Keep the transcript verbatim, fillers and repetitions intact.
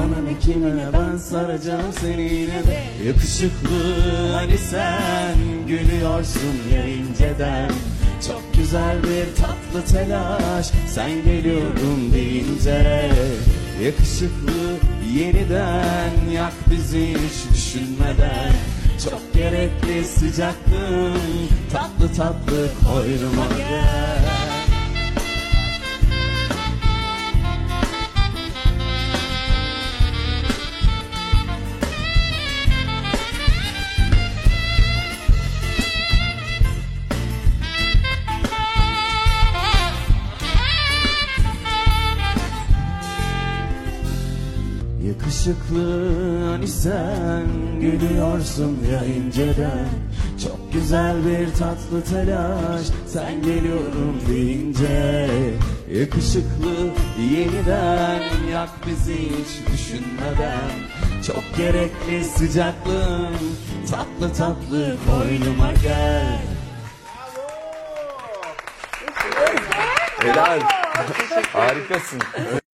Canım kime ben saracağım seni yine de. Yakışıklı hani sen gülüyorsun ya inceden. Çok güzel bir tatlı telaş sen geliyorum deyince. Yakışıklı yeniden yak bizi hiç düşünmeden. Çok gerekli sıcaklığın tatlı tatlı koynuma gel. Yakışıklı hani sen gülüyorsun ya inceden. Çok güzel bir tatlı telaş sen geliyorum deyince. Yakışıklı yeniden yak bizi hiç düşünmeden. Çok gerekli sıcaklığın tatlı tatlı koynuma gel. Helal. Harikasın.